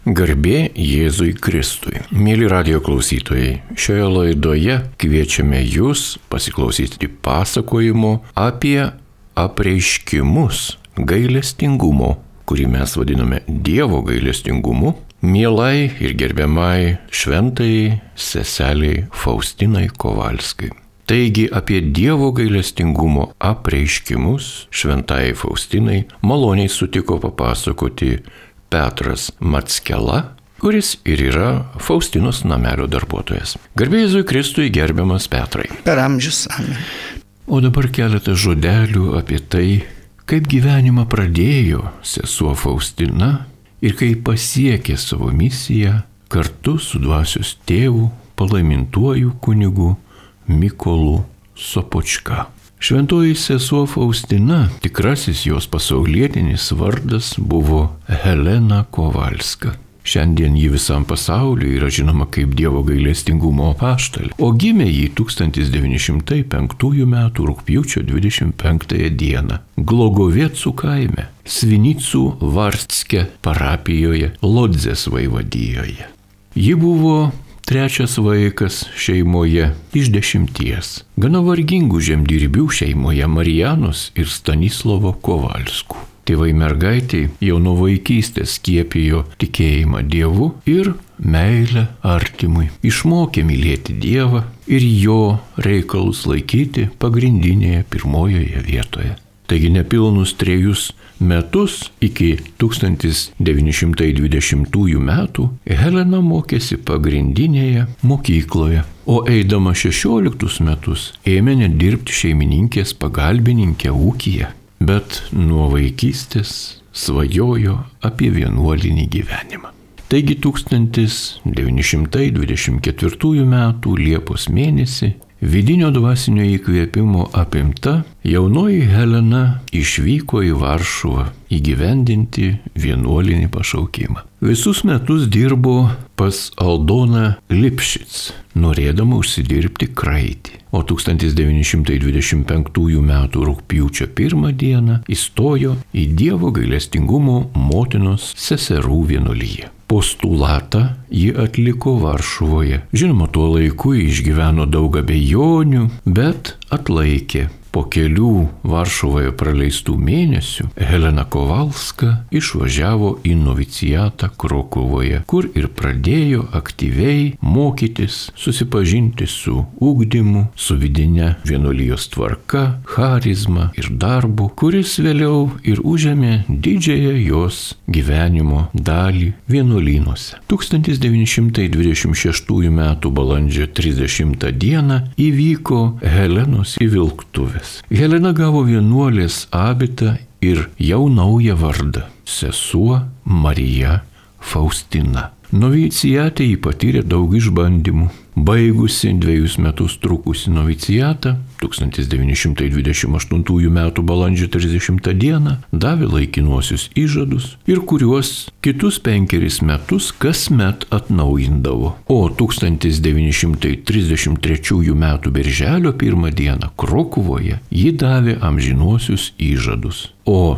Garbė Jėzui Kristui. Mėly radijo klausytojai, šioje laidoje kviečiame jūs pasiklausyti pasakojimo apie apreiškimus gailestingumo, kurį mes vadiname Dievo gailestingumu, mielai ir gerbiamai šventai seseliai Faustinai Kovalskai. Taigi apie Dievo gailestingumo apreiškimus šventai Faustinai maloniai sutiko papasakoti Petras Mackela, kuris ir yra Faustinos namelio darbuotojas. Garbė Jėzui Kristui, gerbiamas Petrai. Per amžius. Amen. O dabar keletą žodelių apie tai, kaip gyvenimą pradėjo sesuo Faustina ir kaip pasiekė savo misiją kartu su dvasios tėvu, palaimintuoju kunigu Mykolu Sopočka. Šventoji sesuo Faustina, tikrasis jos pasaulietinis vardas buvo Helena Kovalska. Šiandien ji visam pasauliu yra žinoma kaip Dievo gailestingumo apaštalė, o gimė ji 1905 m. rugpjūčio 25 d. Glogoviecų kaime, Svinicų Varstske parapijoje, Lodzės vaivadijoje. Ji buvo trečias vaikas šeimoje iš 10, gana vargingų žemdirbių šeimoje Marijanos ir Stanislovo Kovalskų. Tėvai mergaitei jau nuo vaikystės skiepijo tikėjimą Dievu ir meilę artimui. Išmokė mylėti Dievą ir jo reikalus laikyti pagrindinėje pirmojoje vietoje. Taigi nepilnus 3 metus iki 1920 metų Helena mokėsi pagrindinėje mokykloje, o eidama 16 metus ėmė nedirbti šeimininkės pagalbininkė ūkyje, bet nuo vaikystės svajojo apie vienuolinį gyvenimą. Taigi 1924 metų Liepos mėnesį vidinio dvasinio įkvėpimo apimta jaunoji Helena išvyko į Varšuvą įgyvendinti vienuolinį pašaukimą. Visus metus dirbo pas Aldoną Lipšic, norėdama užsidirbti kraitį. O 1925 m. rugpjūčio 1 d. įstojo į Dievo gailestingumo motinos seserų vienuoliją. Postulatą ji atliko Varšuvoje. Žinoma, tuo laiku išgyveno daug abejonių, bet atlaikė. Po kelių Varšuvoje praleistų mėnesių Helena Kovalska išvažiavo į novicijatą Krokuvoje, kur ir pradėjo aktyviai mokytis, susipažinti su ugdymu, su vidine vienuolijos tvarka, charizma ir darbu, kuris vėliau ir užėmė didžiąją jos gyvenimo dalį vienuolynuose. 1926 m. balandžio 30 d. įvyko Helenos įvilktuvė. Helena gavo vienuolės abitą ir jau naują vardą – sesuo Marija Faustina. Novicijate ji patyrė daug išbandymų. Baigusi 2 metus trukusi novicijatą, 1928 m. balandžio 30 d. davė laikinuosius įžadus ir kuriuos kitus 5 metus kasmet atnaujindavo. O 1933 m. birželio 1 d. Krokuvoje ji davė amžinuosius įžadus. O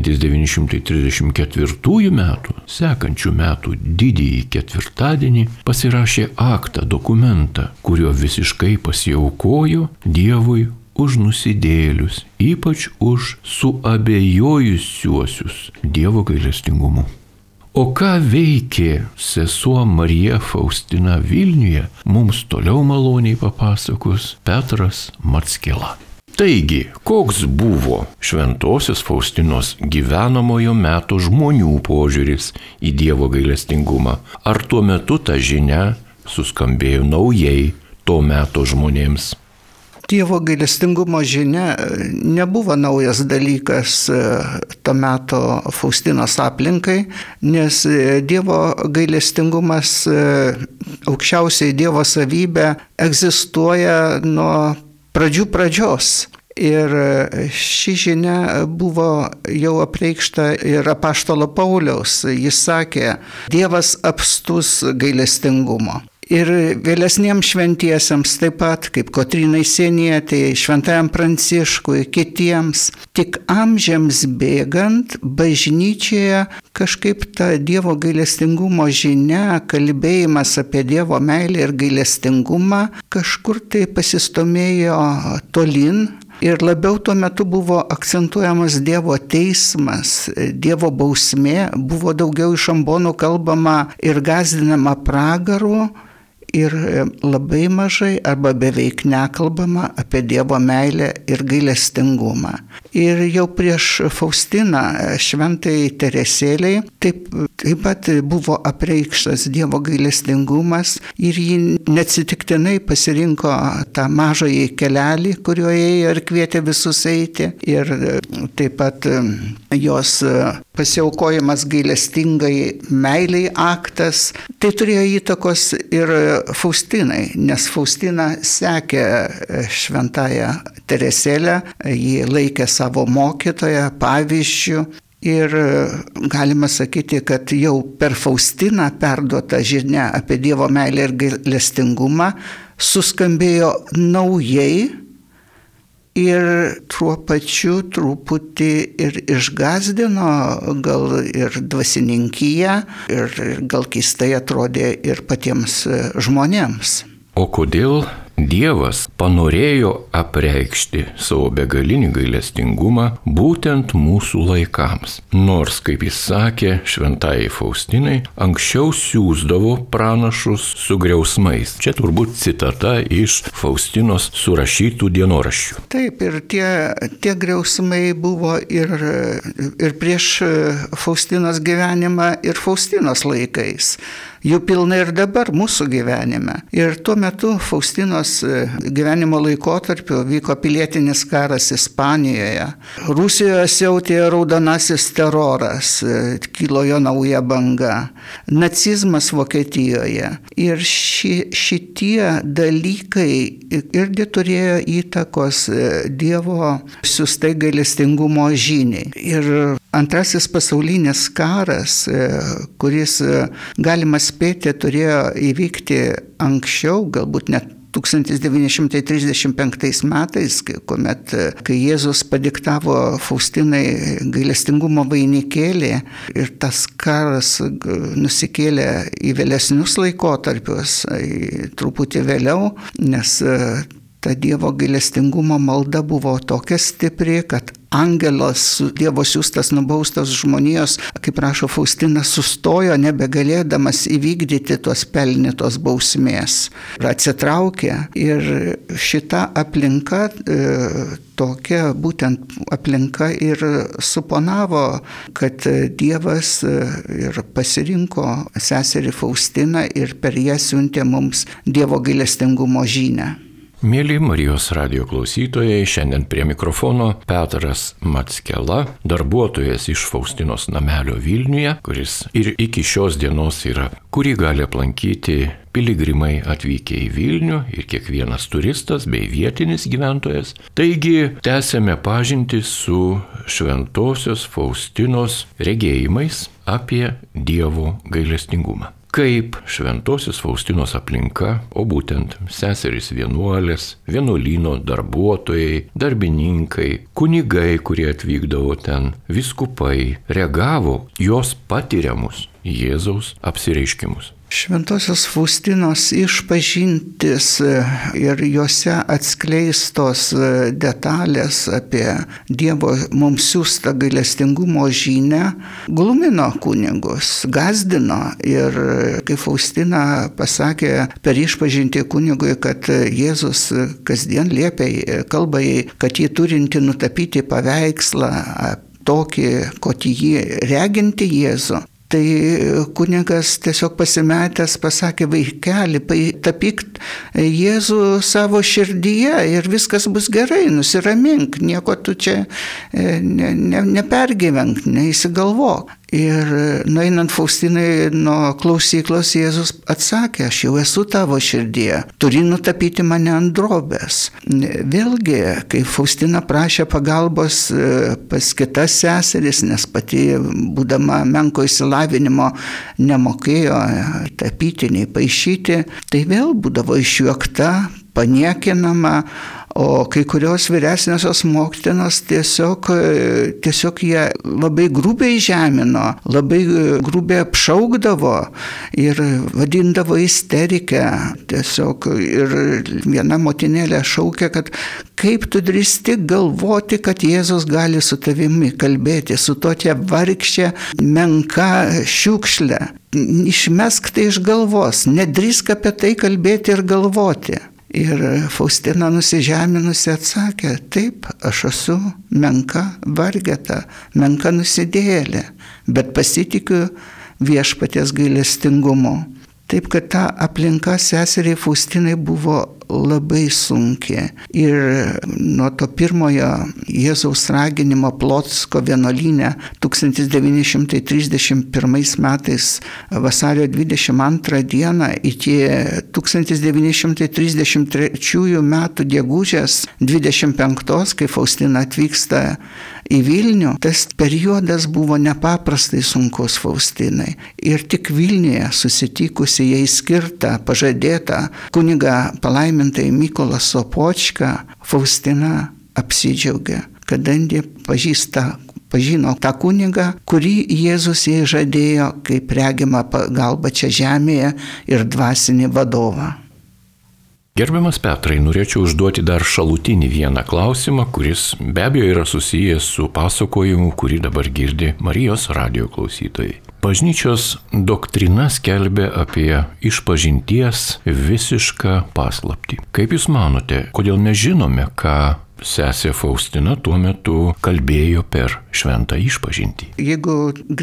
1934 m. sekančių metų didįjį ketvirtadienį pasirašė aktą, dokumentą, kuriuo visiškai pasiaukojo Dievui už nusidėjėlius, ypač už suabejojusiuosius Dievo gailestingumu. O ką veikė sesuo Marija Faustina Vilniuje, mums toliau maloniai papasakos Petras Mackela. Taigi, koks buvo šventosios Faustinos gyvenamojo meto žmonių požiūris į Dievo gailestingumą? Ar tuo metu ta žinia suskambėjo naujai to meto žmonėms? Dievo gailestingumo žinia nebuvo naujas dalykas to meto Faustinos aplinkai, nes Dievo gailestingumas, aukščiausiai Dievo savybė, egzistuoja nuo pradžių pradžios. Ir ši žinia buvo jau apreikšta ir apaštalo Pauliaus. Jis sakė, Dievas apstus gailestingumo. Ir vėlesniems šventiesiems taip pat, kaip Kotrynai Sienietei, Šventajam Pranciškui, kitiems, tik amžiams bėgant bažnyčioje kažkaip ta Dievo gailestingumo žinia, kalbėjimas apie Dievo meilę ir gailestingumą kažkur tai pasistumėjo tolin. Ir labiau tuo metu buvo akcentuojamas Dievo teismas, Dievo bausmė, buvo daugiau iš ambonų kalbama ir gąsdinama pragaru, ir labai mažai arba beveik nekalbama apie Dievo meilę ir gailestingumą. Ir jau prieš Faustiną, šventai Teresėlei, taip pat buvo apreikštas Dievo gailestingumas ir ji neatsitiktinai pasirinko tą mažąjį kelelį, kuriuo ėjo ir kvietė visus eiti. Ir taip pat jos pasiaukojimas gailestingai meiliai aktas, tai turėjo įtakos ir Faustinai, nes Faustina sekė šventąją Teresėlę, ji laikė savo mokytoją, pavyzdžių. Ir galima sakyti, kad jau per Faustiną perduota žinia apie Dievo meilę ir gailestingumą suskambėjo naujai ir tuo pačiu truputį ir išgąsdino gal ir dvasininkiją, ir gal keistai atrodė ir patiems žmonėms. O kodėl Dievas panorėjo apreikšti savo begalinį gailestingumą būtent mūsų laikams? Nors, kaip jis sakė šventajai Faustinai, anksčiau siųsdavo pranašus su griausmais. Čia turbūt citata iš Faustinos surašytų dienoraščių. Taip, ir tie griausmai buvo ir prieš Faustinos gyvenimą, ir Faustinos laikais. Jų pilna ir dabar mūsų gyvenime. Ir tuo metu Faustinos gyvenimo laikotarpiu vyko pilietinis karas Ispanijoje. Rusijoje siautė raudonasis teroras, kilo jo nauja banga. Nacizmas Vokietijoje. Ir šitie dalykai irgi turėjo įtakos Dievo siųstai gailestingumo žiniai. Ir Antrasis pasaulinis karas, kuris, galima spėti, turėjo įvykti anksčiau, galbūt net 1935 metais, kai Jėzus padiktavo Faustinai gailestingumo vainikėlį ir tas karas nusikėlė į vėlesnius laikotarpius, truputį vėliau, nes ta Dievo gailestingumo malda buvo tokia stipri, kad angelas, Dievo siųstas nubaustas žmonijos, kaip rašo Faustina, sustojo nebegalėdamas įvykdyti tos pelnytos bausmės. Ir atsitraukė. Ir šita aplinka, tokia būtent aplinka ir suponavo, kad Dievas ir pasirinko seserį Faustiną ir per ją siuntė mums Dievo gailestingumo žinią. Mėly Marijos radijo klausytojai, šiandien prie mikrofono Petras Mackela, darbuotojas iš Faustinos namelio Vilniuje, kuris ir iki šios dienos yra, kurį gali aplankyti piligrimai atvykę į Vilnių ir kiekvienas turistas bei vietinis gyventojas. Taigi, tęsėme pažintį su šventosios Faustinos regėjimais apie Dievo gailestingumą. Kaip šventosios Faustinos aplinka, o būtent seserys vienuolės, vienuolyno darbuotojai, darbininkai, kunigai, kurie atvykdavo ten, vyskupai, reagavo jos patiriamus Jėzaus apsireiškimus. Šventosios Faustinos išpažintis ir juose atskleistos detalės apie Dievo mums siųstą gailestingumo žinią glumino kunigus, gąsdino. Ir kai Faustina pasakė per išpažintį kunigui, kad Jėzus kasdien liepia kalbai, kad jį turinti nutapyti paveikslą tokį, kokį jį reginti Jėzų, tai kunigas tiesiog pasimetęs pasakė: vaikeli, tapyk Jėzų savo širdyje ir viskas bus gerai, nusiramink, nieko tu čia nepergyvenk, neįsigalvok. Ir nueinant Faustinai nuo klausyklos, Jėzus atsakė: aš jau esu tavo širdyje, turi nutapyti mane ant drobės. Vėlgi, kai Faustina prašė pagalbos pas kitas seseris, nes pati, būdama menko išsilavinimo, nemokėjo tapyti nei paišyti, tai vėl būdavo išjuokta, paniekinama, O kai kurios vyresniosios mokytinos tiesiog jie labai grubiai žemino, labai grubiai apšaukdavo ir vadindavo isterikę. Tiesiog ir viena motinėlė šaukė, kad kaip tu drįsti galvoti, kad Jėzus gali su tavimi kalbėti, su tokia vargšė, menka šiukšlė. Išmesk tai iš galvos, nedrįsk apie tai kalbėti ir galvoti. Ir Faustina nusižeminusi atsakė, taip, aš esu menka vargeta, menka nusidėjėlė, bet pasitikiu viešpaties gailestingumu. Taip, kad ta aplinka seseriai Faustinai buvo labai sunki. Ir nuo to pirmojo Jėzaus raginimo Plotsko vienuolyne 1931 metais vasario 22 dieną iki 1933 metų gegužės 25, kai Faustina atvyksta į Vilnių, tas periodas buvo nepaprastai sunkus Faustinai. Ir tik Vilniuje susitikusi jai skirtą, pažadėtą kunigą palaimintai Mykolą Sopočką, Faustina apsidžiaugė, kadangi pažino tą kunigą, kurį Jėzus jai žadėjo kaip regimą pagalbą čia žemėje ir dvasinį vadovą. Gerbiamas Petrai, norėčiau užduoti dar šalutinį vieną klausimą, kuris be abejo yra susijęs su pasakojimu, kurį dabar girdi Marijos radijo klausytojai. Bažnyčios doktrina skelbia apie išpažinties visišką paslaptį. Kaip Jūs manote, kodėl mes žinome, ką sesė Faustina tuo metu kalbėjo per šventą išpažintį? Jeigu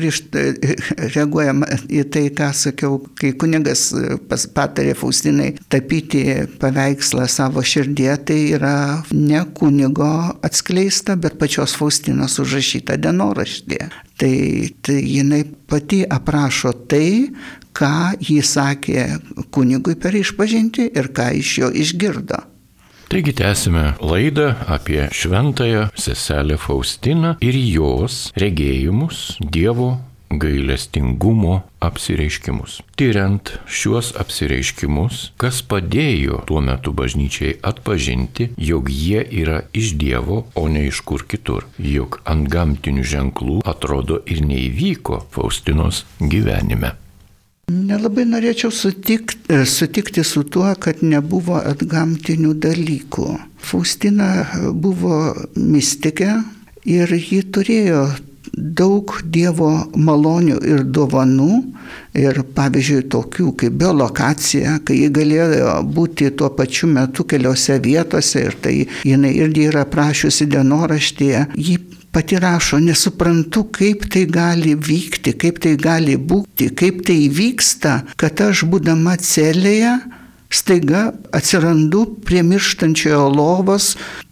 reaguojam į tai, ką sakiau, kai kunigas patarė Faustinai tapyti paveikslą savo širdie, tai yra ne kunigo atskleista, bet pačios Faustinos užrašyta dienoraštyje. Tai jinai pati aprašo tai, ką ji sakė kunigui per išpažintį ir ką iš jo išgirdo. Taigi tęsime laidą apie šventąją seselę Faustiną ir jos regėjimus Dievo gailestingumo apsireiškimus. Tyriant šiuos apsireiškimus, kas padėjo tuo metu bažnyčiai atpažinti, jog jie yra iš Dievo, o ne iš kur kitur, jog antgamtinių ženklų atrodo ir neįvyko Faustinos gyvenime. Nelabai norėčiau sutikti su tuo, kad nebuvo antgamtinių dalykų. Faustina buvo mistikė ir ji turėjo daug Dievo malonių ir dovanų, ir pavyzdžiui tokių kaip biolokacija, kai ji galėjo būti tuo pačiu metu keliose vietose, ir tai jinai irgi yra prašiusi dienoraštyje. Ji pati rašo, nesuprantu, kaip tai gali vykti, kaip tai gali būti, kaip tai vyksta, kad aš būdama celėje staiga atsirandu prie mirštančiojo lovos,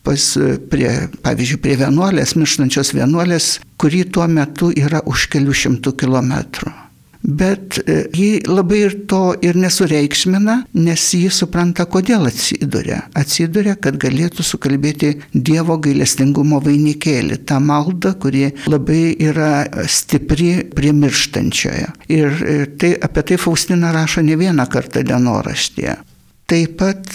pavyzdžiui, prie vienuolės, mirštančios vienuolės, kuri tuo metu yra už kelių šimtų kilometrų. Bet ji labai ir to ir nesureikšmina, nes ji supranta, kodėl atsiduria. Atsiduria, kad galėtų sukalbėti Dievo gailestingumo vainikėlį, tą maldą, kuri labai yra stipri prie mirštančiojo. Ir tai, apie tai Faustina rašo ne vieną kartą dienoraštyje. Taip pat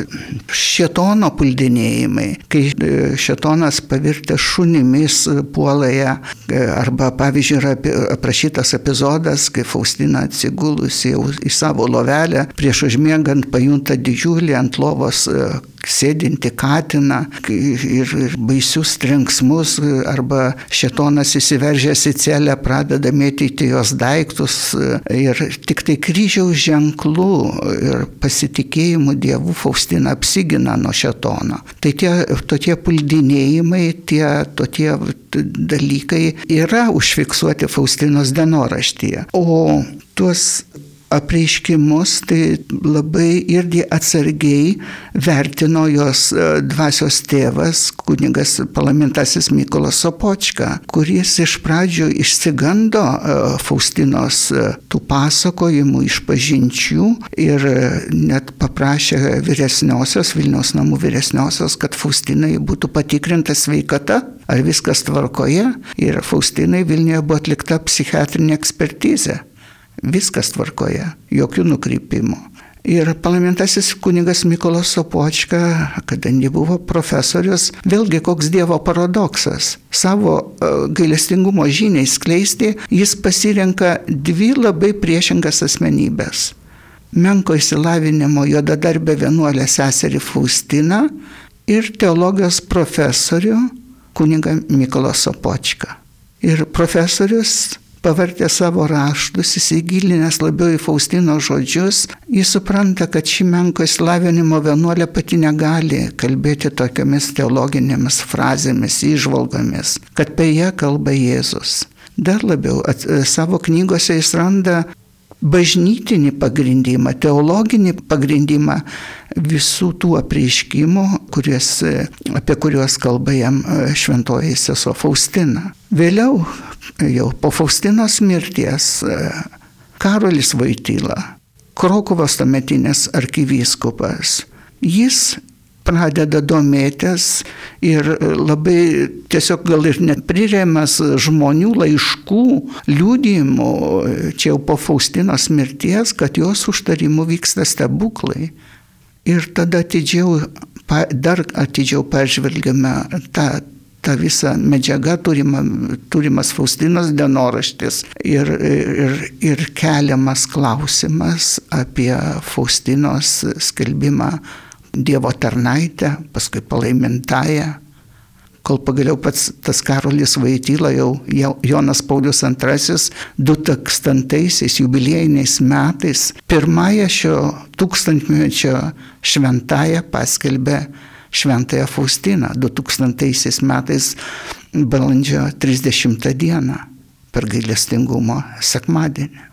šėtono puldinėjimai, kai šėtonas pavirtęs šunimis puola ją, arba pavyzdžiui yra aprašytas epizodas, kai Faustina atsigulusi į savo lovelę, prieš užmiegant pajunta didžiulį ant lovos sėdinti katiną ir baisius trenksmus, arba šėtonas įsiveržęs į celę pradeda mėtyti jos daiktus, ir tik tai kryžiaus ženklų ir pasitikėjimų Dievu Faustina apsigina nuo šėtono. Tai tokie puldinėjimai, tokie dalykai yra užfiksuoti Faustinos dienoraštyje. O tuos apreiškimus tai labai irgi atsargiai vertino jos dvasios tėvas, kunigas palaimintasis Mykolas Sopočka, kuris iš pradžių išsigando Faustinos tų pasakojimų, išpažinčių, ir net paprašė vyresniosios, Vilniaus namų vyresniosios, kad Faustinai būtų patikrinta sveikata, ar viskas tvarkoje, ir Faustinai Vilniuje buvo atlikta psichiatrinė ekspertizė. Viskas tvarkoje, jokių nukrypimų. Ir palaimintasis kunigas Mykolas Sopočka, kadangi buvo profesorius, vėlgi koks Dievo paradoksas. Savo gailestingumo žiniai skleisti jis pasirenka dvi labai priešingas asmenybės. Menko išsilavinimo juodadarbę vienuolę seserį Faustiną ir teologijos profesorių kunigą Mykolą Sopočką. Ir profesorius pavartė savo raštus, įsigilinęs labiau į Faustino žodžius, jis supranta, kad ši menko išsilavinimo vienuolė pati negali kalbėti tokiamis teologinėmis frazėmis, įžvalgomis, kad apie ją kalba Jėzus. Dar labiau savo knygose jis randa bažnytinį pagrindimą, teologinį pagrindimą visų tų apreiškimų, apie kuriuos kalba jam šventoji sesuo Faustina. Vėliau, jau po Faustinos mirties, Karolis Voityla, Krokuvos tuometinis arkivyskupas, jis pradeda domėtis ir labai tiesiog gal ir net priremiamas žmonių laiškų, liudijimų, čia jau po Faustinos mirties, kad jos užtarimų vyksta stebuklai. Ir tada dar atidžiau peržvelgiame tą visą medžiagą, turimas Faustinos dienoraštis ir keliamas klausimas apie Faustinos skelbimą Dievo tarnaitę, paskui palaimintąją, kol pagaliau pats tas Karolis Voityla, jau Jonas Paulius II 2000-aisiais jubiliejiniais metais pirmąją šio tūkstantmečio šventąją paskelbė šventąją Faustiną 2000 metais balandžio 30 dieną per gailestingumo sekmadienį.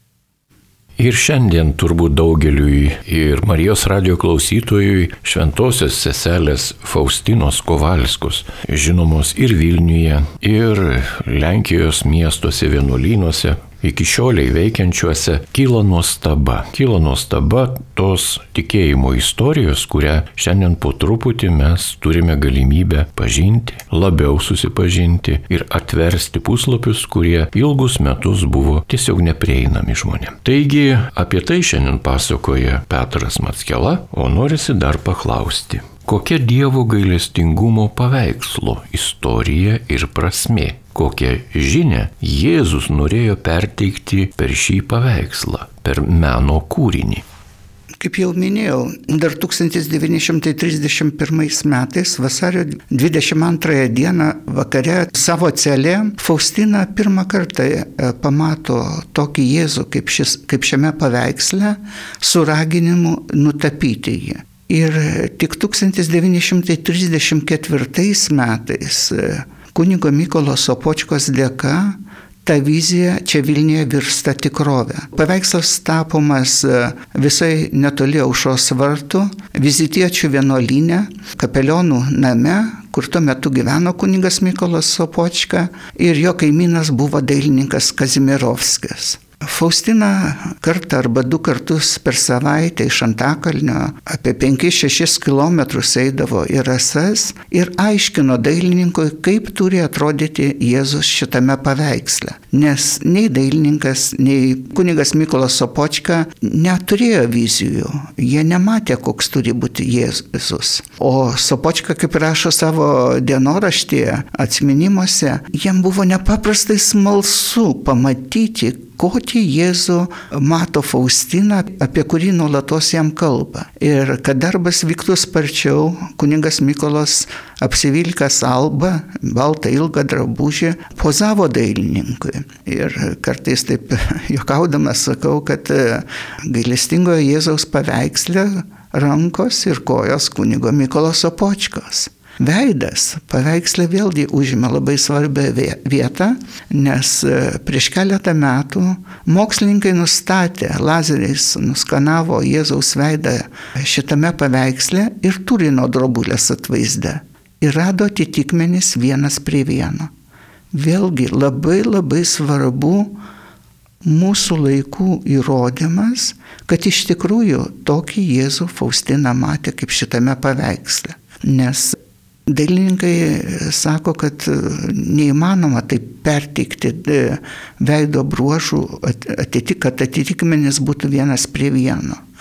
Ir šiandien turbūt daugeliui ir Marijos radijo klausytojui šventosios seselės Faustinos Kovalskos, žinomos ir Vilniuje, ir Lenkijos miestuose, vienuolynuose, iki šioliai veikiančiuose, kyla nuostaba tos tikėjimo istorijos, kurią šiandien po truputį mes turime galimybę pažinti, labiau susipažinti ir atversti puslapius, kurie ilgus metus buvo tiesiog neprieinami žmonėms. Taigi apie tai šiandien pasakoja Petras Mackela, o norisi dar paklausti. Kokia Dievo gailestingumo paveikslo istorija ir prasmė? Kokią žinią Jėzus norėjo perteikti per šį paveikslą, per meno kūrinį? Kaip jau minėjau, dar 1931 metais vasario 22 dieną vakare savo celė Faustina pirmą kartą pamato tokį Jėzų kaip šiame paveiksle su raginimu nutapyti jį. Ir tik 1934 metais kunigo Mykolo Sopočkos dėka ta vizija čia Vilniuje virsta tikrove. Paveikslas tapomas visai netoli Aušros vartų, vizitiečių vienuolyne, kapelionų name, kur tuo metu gyveno kunigas Mykolas Sopočka ir jo kaimynas buvo dailininkas Kazimierovskis. Faustina kartą arba 2 kartus per savaitę iš Antakalnio apie 5-6 kilometrus eidavo į Rasas ir aiškino dailininkui, kaip turi atrodyti Jėzus šitame paveiksle. Nes nei dailininkas, nei kunigas Mykolas Sopočka neturėjo vizijų. Jie nematė, koks turi būti Jėzus. O Sopočka, kaip rašo savo dienoraštyje, atsiminimuose, jam buvo nepaprastai smalsu pamatyti, kokį Jėzų mato Faustina, apie kurį nuolatos jam kalba. Ir kad darbas vyktų sparčiau, kunigas Mykolas apsivilkęs albą, baltą ilgą drabužį, pozavo dailininkui. Ir kartais taip juokaudamas sakau, kad gailestingojo Jėzaus paveiksle rankos ir kojos kunigo Mykolo Sopočkos. Veidas paveiksle vėlgi užima labai svarbią vietą, nes prieš keletą metų mokslininkai nustatė, lazeriais nuskanavo Jėzaus veidą šitame paveiksle ir Turino drobulės atvaizde. Ir rado atitikmenis 1:1. Vėlgi labai svarbu mūsų laikų įrodymas, kad iš tikrųjų tokį Jėzų Faustina matė kaip šitame paveiksle. Nes dailininkai sako, kad neįmanoma taip perteikti veido bruožų, kad atitikmenis būtų 1:1.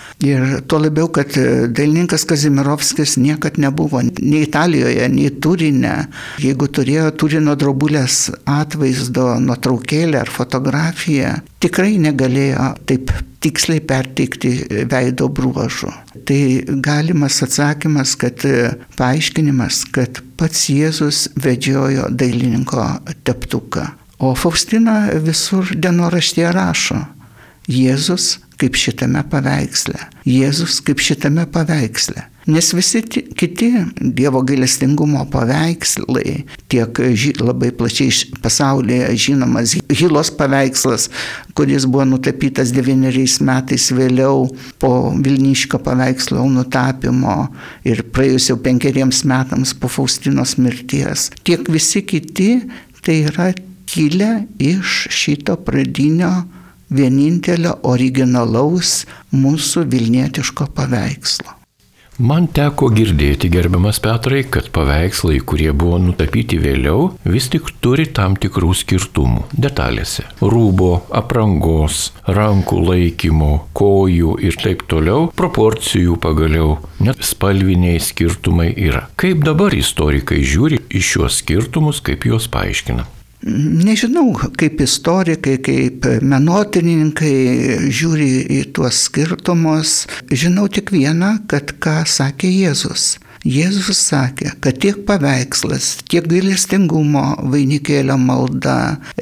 Ir tuo labiau, kad dailininkas Kazimirovskis niekad nebuvo nei Italijoje, nei Turine. Jeigu turėjo Turino drobulės atvaizdo nuotraukėlę ar fotografiją, tikrai negalėjo taip tiksliai perteikti veido bruožų. Tai galimas atsakymas, kad paaiškinimas, kad pats Jėzus vedžiojo dailininko teptuką. O Faustina visur dienoraštyje rašo: Jėzus kaip šitame paveiksle. Jėzus kaip šitame paveiksle. Nes visi kiti Dievo gailestingumo paveikslai, tiek labai plačiai pasaulyje žinomas Hilos paveikslas, kuris buvo nutapytas 9 metais vėliau po Vilniškio paveikslo nutapymo ir praėjus jau 5 metams po Faustinos mirties, tiek visi kiti tai yra kilę iš šito pradinio vienintelio originalaus mūsų vilnietiško paveikslo. Man teko girdėti, gerbiamas Petrai, kad paveikslai, kurie buvo nutapyti vėliau, vis tik turi tam tikrų skirtumų detalėse. Rūbo, aprangos, rankų laikymo, kojų ir taip toliau, proporcijų pagaliau, net spalviniai skirtumai yra. Kaip dabar istorikai žiūri į šiuos skirtumus, kaip juos paaiškina? Nežinau, kaip istorikai, kaip menotyrininkai žiūri į tuos skirtumus. Žinau tik vieną, kad ką sakė Jėzus. Jėzus sakė, kad tiek paveikslas, tiek gailestingumo vainikėlio malda,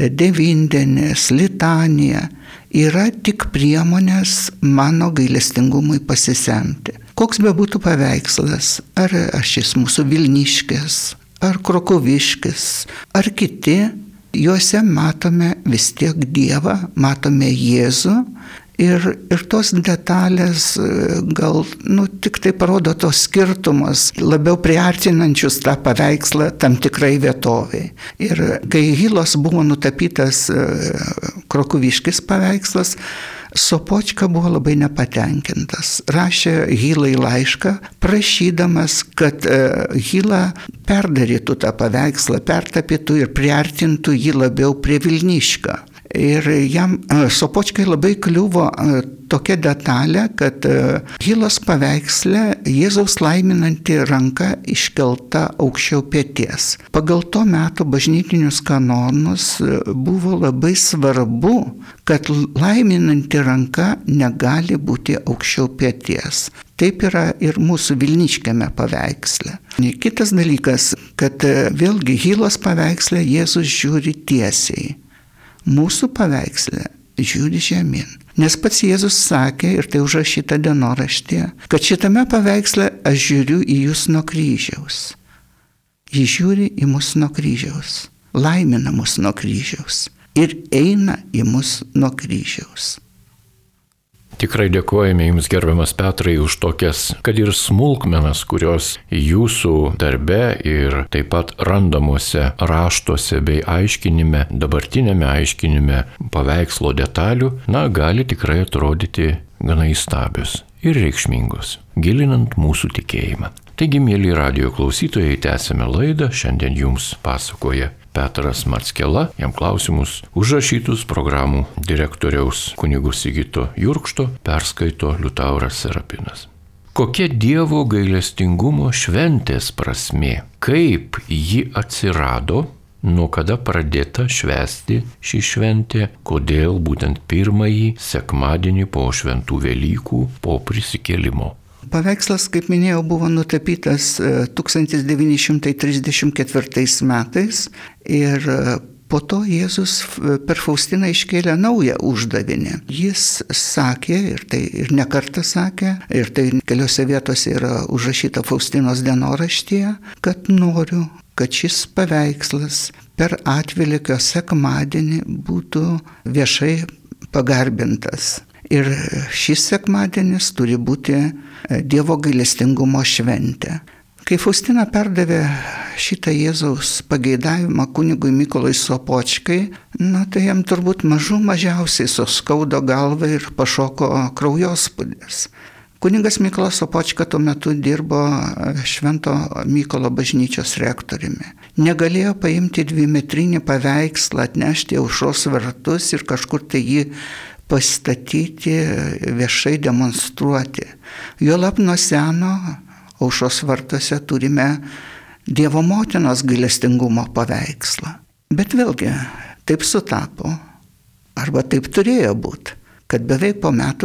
devyndienės, litanija yra tik priemonės mano gailestingumui pasisemti. Koks bebūtų paveikslas, ar šis mūsų Vilniškis, ar Krokuviškis, ar kiti, juose matome vis tiek Dievą, matome Jėzų ir tos detalės gal tik tai parodo tos skirtumus, labiau priartinančius tą paveikslą tam tikrai vietoviai. Ir kai Hilos buvo nutapytas Krokuviškis paveikslas, Sopočka buvo labai nepatenkintas. Rašė Hilai laišką, prašydamas, kad Hila perdarytų tą paveikslą, pertapytų ir priartintų jį labiau prie Vilniškio. Ir jam Sopočkai labai kliuvo tokia detalė, kad Hilos paveiksle Jėzaus laiminanti ranka iškelta aukščiau peties. Pagal to meto bažnytinius kanonus buvo labai svarbu, kad laiminanti ranka negali būti aukščiau peties. Taip yra ir mūsų Vilniškiame paveiksle. Kitas dalykas, kad vėlgi Hilos paveiksle Jėzus žiūri tiesiai. Mūsų paveiksle žiūri žemyn. Nes pats Jėzus sakė, ir tai užrašyta dienoraštyje, kad šitame paveiksle aš žiūriu į jūs nuo kryžiaus. Jis žiūri į mus nuo kryžiaus, laimina mus nuo kryžiaus ir eina į mus nuo kryžiaus. Tikrai dėkojame Jums, gerbiamas Petrai, už tokias, kad ir smulkmenas, kurios Jūsų darbe ir taip pat randamuose raštuose bei aiškinime, dabartinėme aiškinime paveikslo detalių, gali tikrai atrodyti gana įstabios ir reikšmingos, gilinant mūsų tikėjimą. Taigi, mėly radijo klausytojai, tęsime laidą. Šiandien Jums pasakoja Petras Marckela, jam klausimus užrašytus programų direktoriaus kunigo Sigito Jurkšto perskaito Liutauras Serapinas. Kokia Dievo gailestingumo šventės prasmė? Kaip ji atsirado? Nuo kada pradėta švęsti šį šventę? Kodėl būtent pirmąjį sekmadienį po šventų Velykų po prisikėlimo? Paveikslas, kaip minėjau, buvo nutapytas 1934 metais ir po to Jėzus per Faustiną iškėlė naują uždavinį. Jis sakė, ir tai ir nekartą sakė, ir tai keliose vietose yra užrašyta Faustinos dienoraštyje, kad noriu, kad šis paveikslas per Atvelykio sekmadienį būtų viešai pagarbintas. Ir šis sekmadienis turi būti Dievo gailestingumo šventė. Kai Faustina perdavė šitą Jėzaus pageidavimą kunigui Mykolui Sopočkai, tai jam turbūt mažiausiai suskaudo galvą ir pašoko kraujospūdis. Kunigas Mykolas Sopočka tuo metu dirbo Švento Mykolo bažnyčios rektoriumi. Negalėjo paimti 2-metrinį paveikslą, atnešti į aušros vartus ir kažkur tai jį pastatyti, viešai demonstruoti. Juolab nuo seno Aušros vartuose turime Dievo motinos gailestingumo paveikslą. Bet vėlgi, taip sutapo, arba taip turėjo būti, kad beveik po metų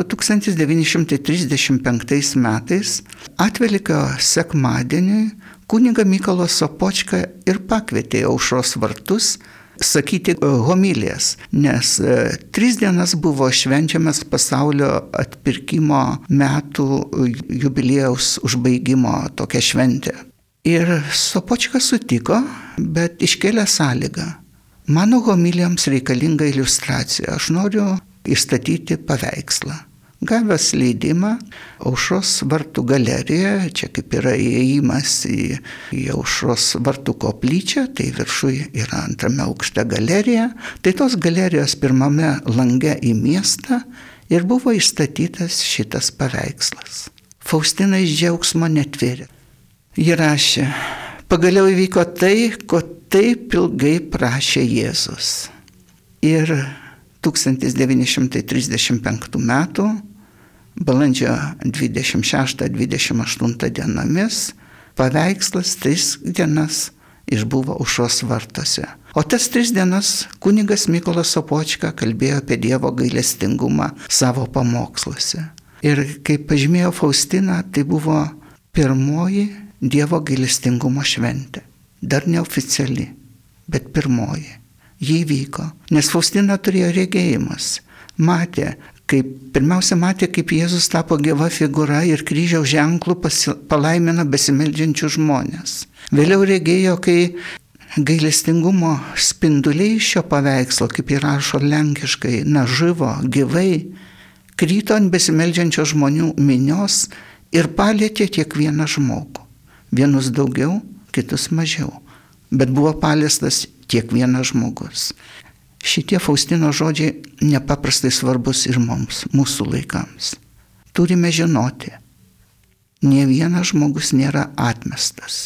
1935 metais Atvelykio sekmadieniui kunigą Mykolą Sopočką ir pakvietė į Aušros vartus sakyti homilijas, nes 3 dienas buvo švenčiamas pasaulio atpirkimo metų jubiliejaus užbaigimo tokia šventė. Ir Sopočkas sutiko, bet iškėlė sąlygą. Mano homilijoms reikalinga iliustracija, aš noriu įstatyti paveikslą. Gavęs leidimą Aušros vartų galerijoje, čia kaip yra įėjimas į Aušros vartų koplyčią, tai viršui yra 2 aukšte galerija, tai tos galerijos pirmame lange į miestą ir buvo įstatytas šitas paveikslas. Faustina iš džiaugsmo netvėrė. Ji rašė: pagaliau įvyko tai, ko taip ilgai prašė Jėzus. Ir 1935 metų balandžio 26-28 dienomis paveikslas 3 dienas išbuvo Aušros vartuose. O tas 3 dienas kunigas Mykolas Sopočka kalbėjo apie Dievo gailestingumą savo pamoksluose. Ir kaip pažymėjo Faustina, tai buvo pirmoji Dievo gailestingumo šventė. Dar neoficiali, bet pirmoji. Jį vyko, nes Faustina turėjo regėjimus. Pirmiausia matė, kaip Jėzus tapo gyva figūra ir kryžiaus ženklų palaimino besimeldžiančių žmonės. Vėliau regėjo, kai gailestingumo spinduliai šio paveikslo, kaip jį rašo lenkiškai, nažyvo, gyvai, krito ant besimeldžiančio žmonių minios ir palėtė kiekvieną žmogų. Vienus daugiau, kitus mažiau, bet buvo paliestas kiekvienas žmogus. Šitie Faustino žodžiai nepaprastai svarbus ir mums, mūsų laikams. Turime žinoti, nė vienas žmogus nėra atmestas.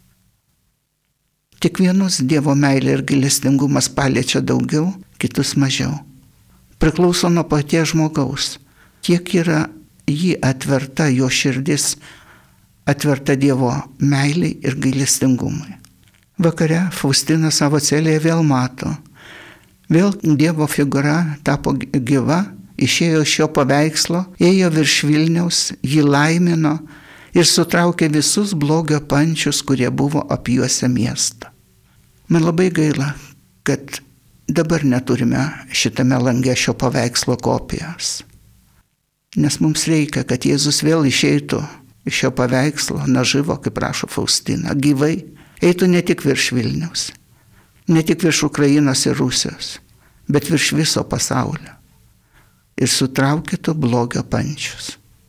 Tik vienus Dievo meilė ir gailestingumas paliečia daugiau, kitus mažiau. Priklauso nuo paties žmogaus, kiek yra jį atverta, jo širdis atverta Dievo meilei ir gailestingumui. Vakare Faustina savo celėje vėl mato. Vėl Dievo figūra tapo gyva, išėjo iš šio paveikslo, ėjo virš Vilniaus, jį laimino ir sutraukė visus blogio pančius, kurie buvo apjuosę miestą. Man labai gaila, kad dabar neturime šitame lange šio paveikslo kopijos. Nes mums reikia, kad Jėzus vėl išeitų iš šio paveikslo, nažyvo, kaip rašo Faustina, gyvai, eitų ne tik virš Vilniaus, ne tik virš Ukrainos ir Rusijos, bet virš viso pasaulio ir sutraukytų blogio pančius.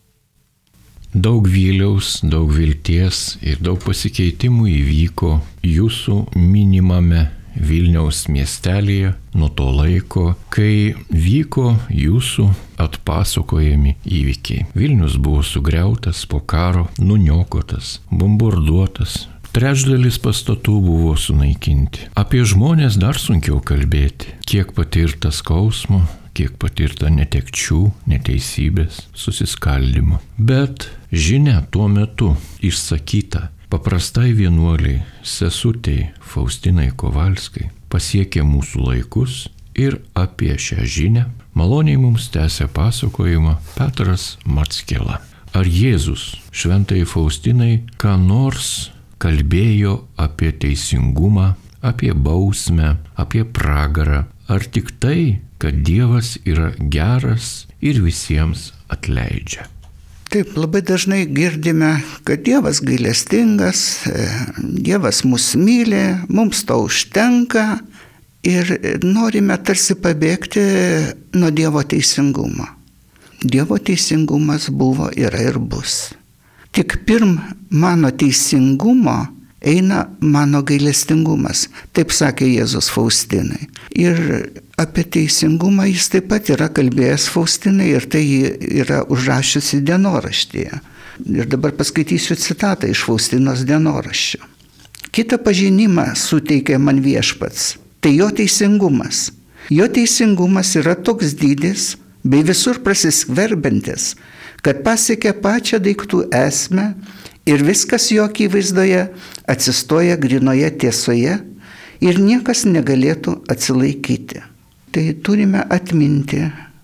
Daug vyliaus, daug vilties ir daug pasikeitimų įvyko jūsų minimame Vilniaus miestelėje nuo to laiko, kai vyko jūsų atpasakojami įvykiai. Vilnius buvo sugriautas po karo, nuniokotas, bombarduotas. Trečdalis pastatų buvo sunaikinti. Apie žmonės dar sunkiau kalbėti. Kiek patirta skausmo, kiek patirta netekčių, neteisybės, susiskaldimo. Bet žinia tuo metu išsakyta paprastai vienuoliai sesutei Faustinai Kovalskai pasiekė mūsų laikus ir apie šią žinią maloniai mums tęsė pasakojimą Petras Mackela. Ar Jėzus šventai Faustinai ką nors kalbėjo apie teisingumą, apie bausmę, apie pragarą, ar tik tai, kad Dievas yra geras ir visiems atleidžia? Taip, labai dažnai girdime, kad Dievas gailestingas, Dievas mus myli, mums to užtenka ir norime tarsi pabėgti nuo Dievo teisingumo. Dievo teisingumas buvo, yra ir bus. Tik pirm mano teisingumo eina mano gailestingumas, taip sakė Jėzus Faustinai. Ir apie teisingumą jis taip pat yra kalbėjęs Faustinai ir tai yra užrašiusi dienoraštyje. Ir dabar paskaitysiu citatą iš Faustinos dienoraščio. Kitą pažinimą suteikė man Viešpats, tai jo teisingumas. Jo teisingumas yra toks didis, bei visur prasiskverbiantis, kad pasiekia pačią daiktų esmę ir viskas jo akivaizdoje atsistoja grinoje tiesoje ir niekas negalėtų atsilaikyti. Tai turime atminti,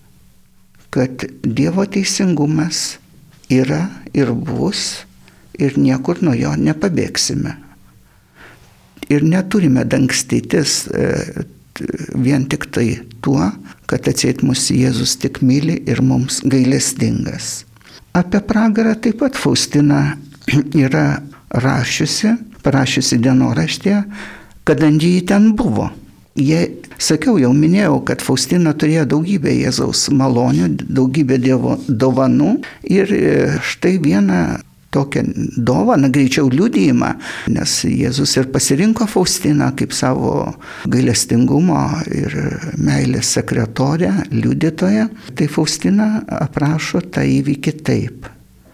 kad Dievo teisingumas yra ir bus ir niekur nuo jo nepabėgsime. Ir neturime dangstytis vien tik tai tuo, kad atseit mus Jėzus tik myli ir mums gailestingas. Apie pragarą taip pat Faustina yra parašiusi dienoraštėje, kadangi ji ten buvo. Jau minėjau, kad Faustina turėjo daugybę Jėzaus malonių, daugybę Dievo dovanų ir štai vieną tokią dovaną, greičiau liudijimą, nes Jėzus ir pasirinko Faustiną kaip savo gailestingumo ir meilės sekretorę, liudytoją. Tai Faustina aprašo tą įvykį taip.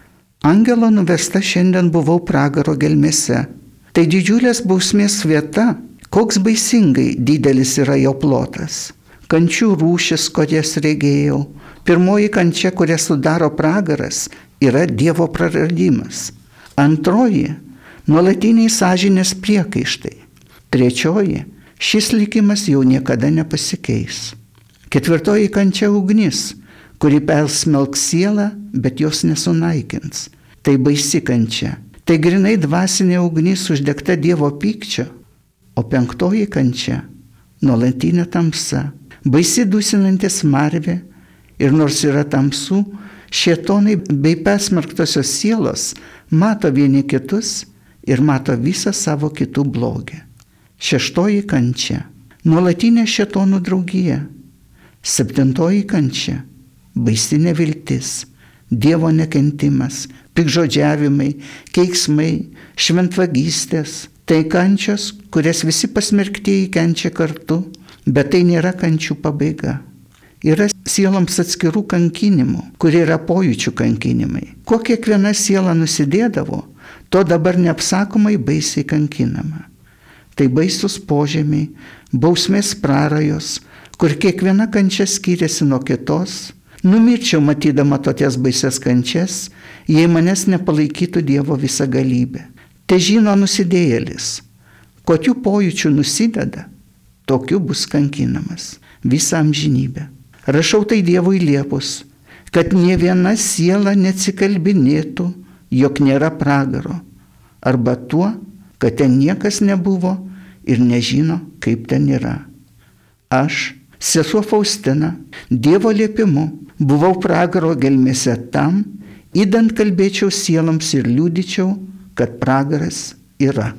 Angelo nuvesta šiandien buvau pragaro gelmėse. Tai didžiulės bausmės vieta, koks baisingai didelis yra jo plotas. Kančių rūšis, kurias regėjau. Pirmoji kančia, kurią sudaro pragaras, yra Dievo praradimas. Antroji – nuolatiniai sąžinės priekaištai. Trečioji – šis likimas jau niekada nepasikeis. Ketvirtoji kančia ugnis, kuri persmelks sielą, bet jos nesunaikins. Tai baisi kančia. Tai grinai dvasinė ugnis uždegta Dievo pykčio. O penktoji kančia – nuolatinė tamsa. Baisi dusinantis smarvė ir nors yra tamsų, šėtonai bei persmerktosios sielos mato vieni kitus ir mato visą savo kitų blogį. Šeštoji kančia – nuolatinė šėtonų draugija. Septintoji kančia – baisi neviltis, Dievo nekentimas, piktžodžiavimai, keiksmai, šventvagystės. Tai kančios, kurias visi pasmerktieji kenčia kartu, bet tai nėra kančių pabaiga. Yra sieloms atskirų kankinimų, kurie yra pojūčių kankinimai. Kuo kiekviena siela nusidėdavo, to dabar neapsakomai baisiai kankinama. Tai baisus požemiai, bausmės prarajos, kur kiekviena kančia skiriasi nuo kitos. Numirčiau matydama tokias baises kančias, jei manęs nepalaikytų Dievo visa galybė. Te žino nusidėjėlis, kokių pojūčių nusideda, tokiu bus kankinamas visą amžinybę. Rašau tai Dievui liepus, kad nė viena siela neatsikalbinėtų, jog nėra pragaro, arba tuo, kad ten niekas nebuvo ir nežino, kaip ten yra. Aš, sesuo Faustina, Dievo liepimu, buvau pragaro gelmėse tam, idant kalbėčiau sieloms ir liudyčiau, kad pragaras yra.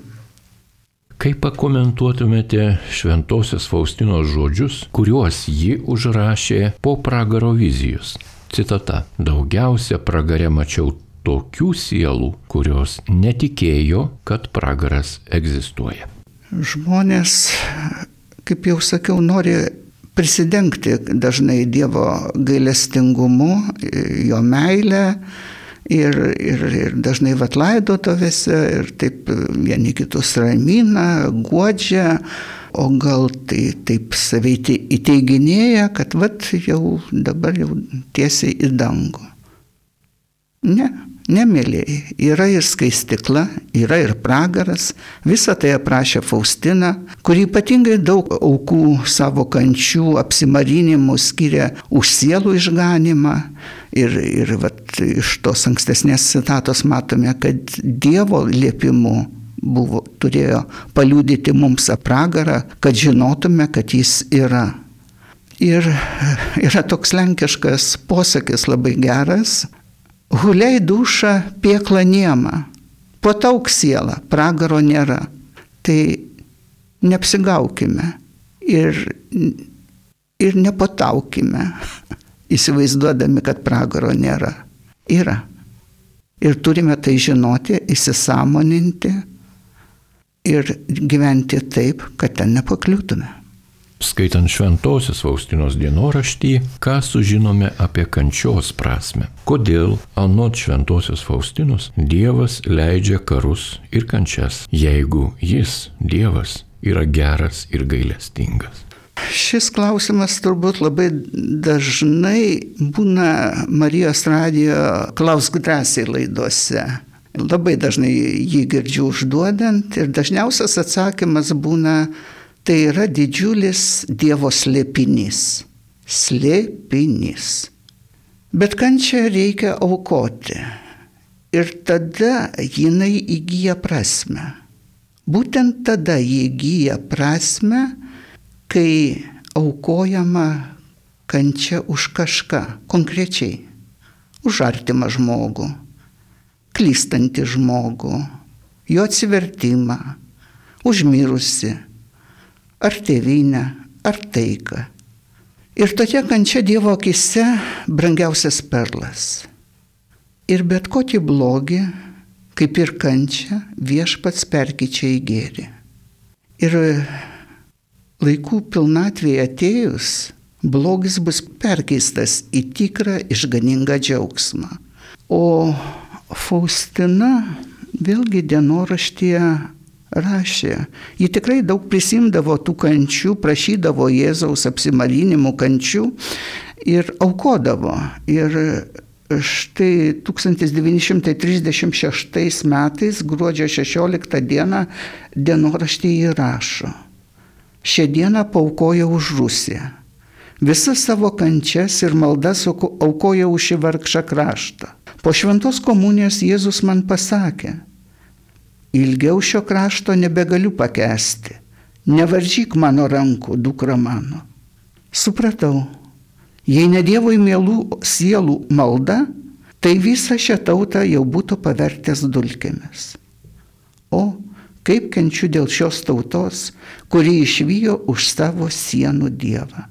Kaip pakomentuotumėte šventosios Faustinos žodžius, kuriuos ji užrašė po pragaro vizijos? Citata. Daugiausia pragare mačiau tokių sielų, kurios netikėjo, kad pragaras egzistuoja. Žmonės, kaip jau sakiau, nori prisidengti dažnai Dievo gailestingumu, jo meilę ir dažnai laidotuvėse ir taip vieni kitus ramina, guodžia, o gal tai taip savai įteiginėja, kad jau dabar jau tiesiai į dangų. Ne, mėlyjei, yra ir skaistikla, yra ir pragaras, visą tai aprašė Faustina, kuri ypatingai daug aukų savo kančių, apsimarinimų skiria už sielų išganimą. Ir iš tos ankstesnės citatos matome, kad Dievo liepimu turėjo paliudyti mums pragarą, kad žinotume, kad jis yra. Ir yra toks lenkiškas posakis labai geras. Huliai duša, piekla niema. Potauk sielą, pragaro nėra. Tai neapsigaukime ir nepotaukime, įsivaizduodami, kad pragaro nėra. Yra. Ir turime tai žinoti, įsisąmoninti ir gyventi taip, kad ten nepakliūtume. Skaitant šventosios Faustinos dienoraštį, ką sužinome apie kančios prasme? Kodėl anot šventosios Faustinos Dievas leidžia karus ir kančias, jeigu jis, Dievas, yra geras ir gailestingas? Šis klausimas turbūt labai dažnai būna Marijos radijo Klausk drąsiai laidose. Labai dažnai jį girdžiu užduodant ir dažniausias atsakymas būna, tai yra didžiulis Dievo slėpinys. Slėpinys. Bet kančią reikia aukoti. Ir tada jinai įgyja prasme. Būtent tada jį įgyja prasme, kai aukojama kančia už kažką, konkrečiai, už artimą žmogų, klystantį žmogų, jo atsivertimą, už mirusi, ar tėvynę, ar taiką. Ir tokia kančia Dievo akise brangiausias perlas. Ir bet kokį blogį, kaip ir kančią, Viešpats perkeičia į gėrį. Ir laikų pilnatvėje atėjus, blogis bus perkeistas į tikrą išganingą džiaugsmą. O Faustina vėlgi dienoraštyje rašė, ji tikrai daug prisimdavo tų kančių, prašydavo Jėzaus apsimarinimų kančių ir aukodavo. Ir štai 1936 metais, gruodžio 16 dieną, dienoraštyje įrašo. Šią dieną paaukojo už Rusiją. Visas savo kančias ir maldas aukojo už šį vargšą kraštą. Po šventos komunijos Jėzus man pasakė, ilgiau šio krašto nebegaliu pakęsti. Nevaržyk mano rankų, dukra mano. Supratau, jei ne Dievui mielų sielų malda, tai visą šią tautą jau būtų pavertęs dulkėmis. O kaip kenčiu dėl šios tautos, kuri išvijo už savo sienų Dievą.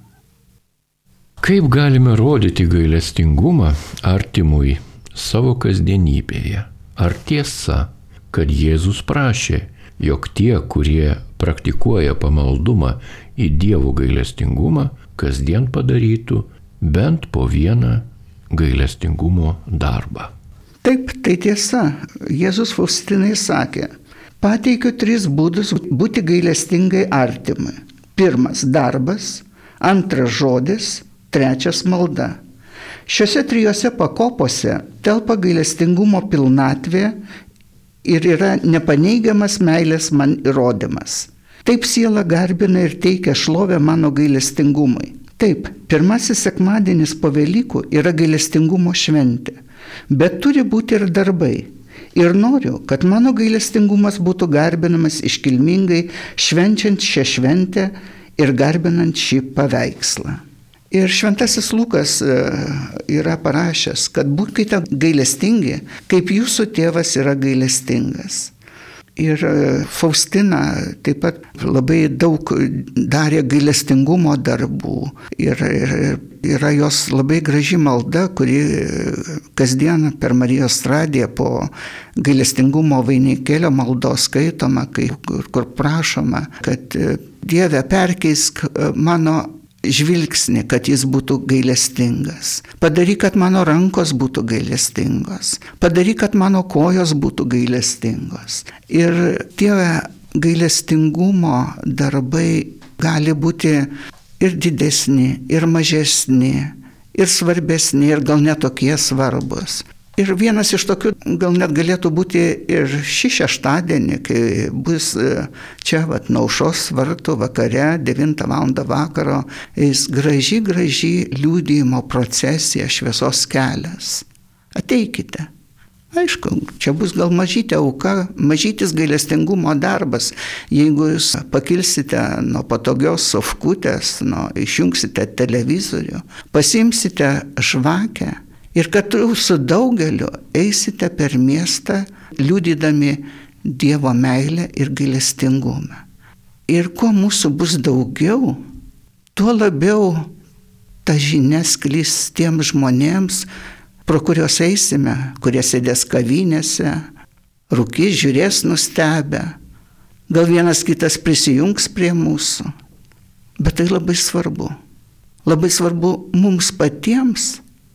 Kaip galime rodyti gailestingumą artimui savo kasdienybėje? Ar tiesa, kad Jėzus prašė, jog tie, kurie praktikuoja pamaldumą į Dievo gailestingumą, kasdien padarytų bent po vieną gailestingumo darbą? Taip, tai tiesa. Jėzus Faustinai sakė, pateikiu 3 būdus būti gailestingai artimui. 1 - darbas, 2 - žodis, 3 - malda. Šiuose 3 pakopose telpa gailestingumo pilnatvė ir yra nepaneigiamas meilės man įrodymas. Taip siela garbina ir teikia šlovę mano gailestingumui. Taip, 1 sekmadienis po Velykų yra gailestingumo šventė, bet turi būti ir darbai. Ir noriu, kad mano gailestingumas būtų garbinamas iškilmingai, švenčiant šią šventę ir garbinant šį paveikslą. Ir šventasis Lukas yra parašęs, kad būkite gailestingi, kaip jūsų tėvas yra gailestingas. Ir Faustina taip pat labai daug darė gailestingumo darbų. Ir yra jos labai graži malda, kuri kasdien per Marijos radiją po gailestingumo vainikėlio maldos skaitoma, kur prašoma, kad Dieve perkeisk mano žvilgsnį, kad jis būtų gailestingas. Padaryk, kad mano rankos būtų gailestingos. Padaryk, kad mano kojos būtų gailestingos. Ir tie gailestingumo darbai gali būti ir didesni, ir mažesni, ir svarbesni, ir gal netokie svarbus. Ir vienas iš tokių gal net galėtų būti ir šį šeštadienį, kai bus čia nuo aušros vartų vakare, 9 val. Vakaro, eis graži liudijimo procesija, šviesos kelias. Ateikite. Aišku, čia bus gal mažytė auka, mažytis gailestingumo darbas. Jeigu jūs pakilsite nuo patogios sofkutės, išjungsite televizorių, pasimsite žvakę, ir kartu su daugeliu eisite per miestą, liudydami Dievo meilę ir gailestingumą. Ir kuo mūsų bus daugiau, tuo labiau ta žinia sklis tiems žmonėms, pro kuriuos eisime, kurie sėdės kavinėse, rūkys, žiūrės nustebę. Gal vienas kitas prisijungs prie mūsų. Bet tai labai svarbu. Labai svarbu mums patiems,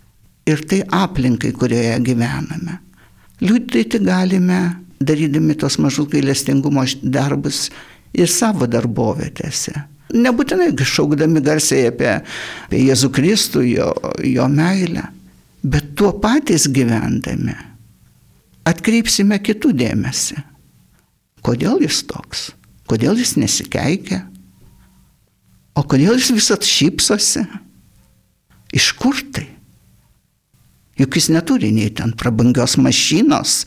ir tai aplinkai, kurioje gyvename. Liudyti galime, darydami tos mažus gailestingumo darbus ir savo darbovietėse. Nebūtinai šaukdami garsiai apie Jėzų Kristų, jo meilę, bet tuo patys gyvendami atkreipsime kitų dėmesį. Kodėl jis toks? Kodėl jis nesikeikia? O kodėl jis visat šypsosi? Iš kur tai? Juk jis neturi nei ten prabangios mašinos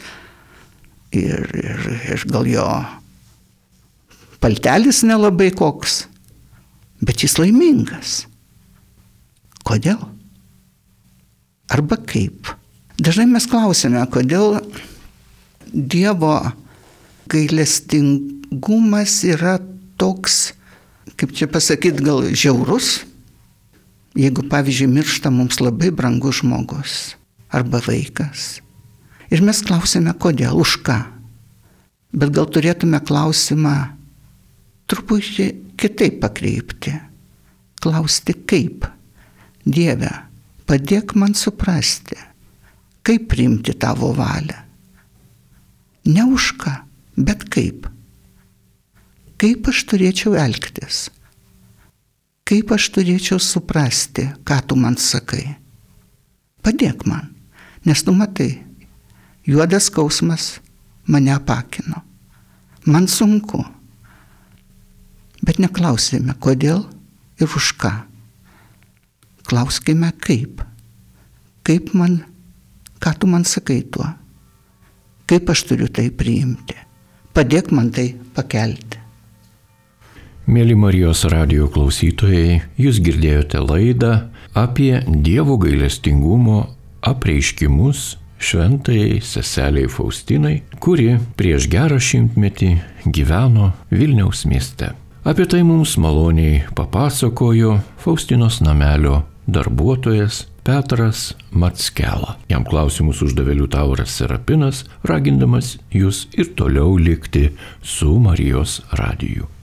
ir gal jo paltelis nelabai koks, bet jis laimingas. Kodėl? Arba kaip? Dažnai mes klausime, kodėl Dievo gailestingumas yra toks, kaip čia pasakyti, gal žiaurus, jeigu, pavyzdžiui, miršta mums labai brangus žmogus arba vaikas. Ir mes klausime, kodėl, už ką. Bet gal turėtume klausimą truputį kitaip pakreipti. Klausti kaip. Dieve, padėk man suprasti, kaip priimti tavo valią. Ne už ką, bet kaip. Kaip aš turėčiau elgtis? Kaip aš turėčiau suprasti, ką tu man sakai? Padėk man, nes tu matai, juodas skausmas mane apakino. Man sunku. Bet neklausime, kodėl ir už ką. Klauskime kaip. Kaip man, ką tu man sakai tuo. Kaip aš turiu tai priimti. Padėk man tai pakelti. Mėly Marijos radijo klausytojai, jūs girdėjote laidą apie Dievo gailestingumo apreiškimus šventajai seseliai Faustinai, kuri prieš gerą 100-metį gyveno Vilniaus mieste. Apie tai mums maloniai papasakojo Faustinos namelio darbuotojas Petras Mackela. Jam klausimus uždavė Liutauras Serapinas, ragindamas jūs ir toliau likti su Marijos radiju.